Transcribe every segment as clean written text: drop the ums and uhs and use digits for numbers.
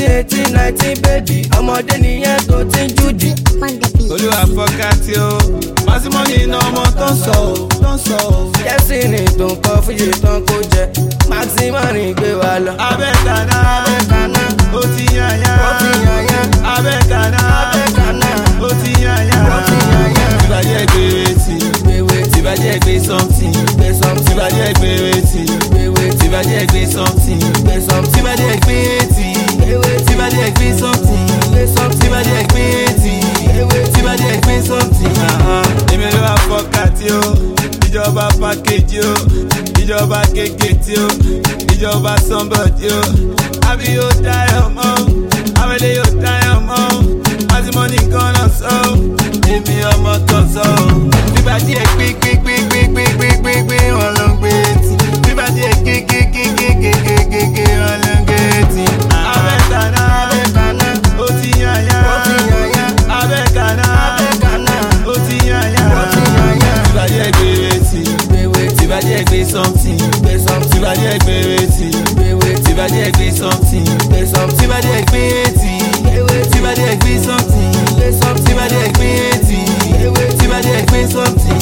17, 18, 19 baby ọmọdé nìyẹn tó ti ń jùdì. Olúwa fọkàtì o Maximoni iná ọmọ tó ń sọ o. Destiny tó ń kọ́ fújì tán kó jẹ Maximoni gbé wa lọ. Abẹ́kànnà ó ti yànyà. Abẹ́kànnà ó ti yànyà. Tìbàjẹ́ gbé wétí. Tìbàjẹ́ gbé something. Tìbàjẹ́ gbé wétí. Tìbàjẹ́ gbé something. Tìbàjẹ́ gbé wétí. Tìbàjẹ́ gbé something. Tìbàjẹ́ gbé wétí. Tìbàjẹ́ gbé something. Èmi ló wá fọkàtì o. Ìjọba pàkéjì o. Ìjọba kékètì o. Ìjọba somebody o. Àbí yóò dáyọ̀ mọ́. Àwẹ̀lẹ̀ yóò dáyọ̀ mọ́. Maximoni kan náà sọ. Èmi ọmọ kan sọ. Bíbájí ẹ̀ gbé wọn ló ń gbé tí. Bíbájí ẹ̀ gbé wọn ló ń gbé tí. Abẹ́kànnà ó ti yànyà. Abẹ́kànnà ó ti yànyà. Tìbàjẹ́ gbé wétí. Tìbàjẹ́ gbé something. Tìbàjẹ́ gbé wétí. Tìbàjẹ́ gbé something. Tìbàjẹ́ gbé wétí. Tìbàjẹ́ gbé something. Tìbàjẹ́ gbé wétí. Tìbàjẹ́ gbé something.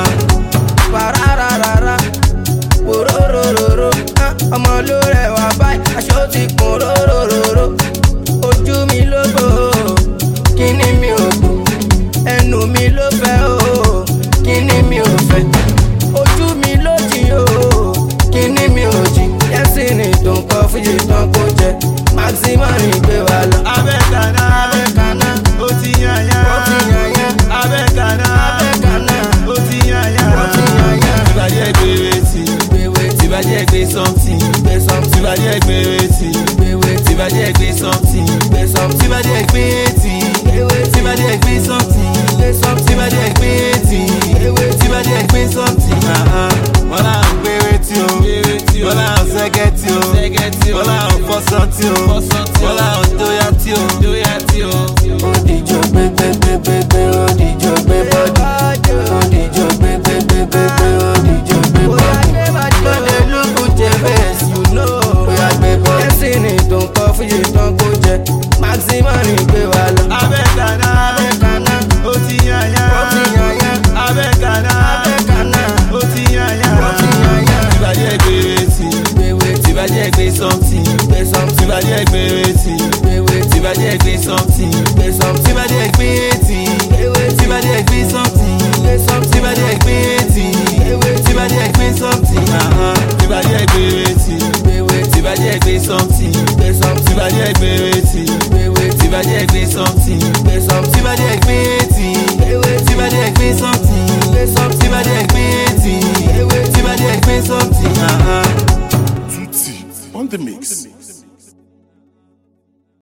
Parararara, pororororo, ọmọ ló rẹwà báyìí, aṣọ ti kún róróróró. Ojú mi ló gbó, kíní mi ò gbó. Ẹnu mi ló fẹ́ o, kíní mi ò fẹ́. Ojú mi ló jì o, kíní mi ò jì. Destiny tó ń kọ́ fújì tán kó jẹ Maximoni gbé wa lọ. Abẹ́kànnà ó ti yànyà. Abẹ́kànnà ó ti yànyà. Tìbàjẹ́ gbé wétí. Tìbàjẹ́ gbé something. Tìbàjẹ́ gbé wétí. Tìbàjẹ́ gbé something. Tìbàjẹ́ gbé wétí. Tìbàjẹ́ gbé something. Tìbàjẹ́ gbé wétí. Tìbàjẹ́ gbé something. Wọ́n là ń gbé wétí o. Wọ́n là ń sẹ́gẹ́tì o. Wọ́n là ń fọ́sọ́tì o. Wọ́n là ń dóyàtì o. Ó dìjọ gbégbégbégbé, ó dìjọ gbé bọ́dì. Ó dìjọ gbégbégbégbé, ó dìjọ gbé bọ́dì. Lọ́dẹ lókù jẹ bẹ́ẹ̀ you know. Bóyá gbé bọ́dì. Destiny tó ń kọ́ fújì tán kó jẹ Maximoni gbé wa lọ. Abẹ́kànnà ó ti yànyà. Abẹ́kànnà ó ti yànyà. Tìbàjẹ́ gbé wétí. Tìbàjẹ́ gbé something. Tìbàjẹ́ gbé wétí. Tìbàjẹ́ gbé something. Tìbàjẹ́ gbé wétí. Tìbàjẹ́ gbé something. Tìbàjẹ́ gbé wétí. Tìbàjẹ́ gbé something. Tìbàjẹ́ gbé wétí. Tìbàjẹ́ gbé something. Tìbàjẹ́ gbé wétí. Tìbàjẹ́ gbé something. Tìbàjẹ́ gbé wétí. Tìbàjẹ́ gbé something. Tìbàjẹ́ gbé wétí. Tìbàjẹ́ gbé something. Tutti on the mix.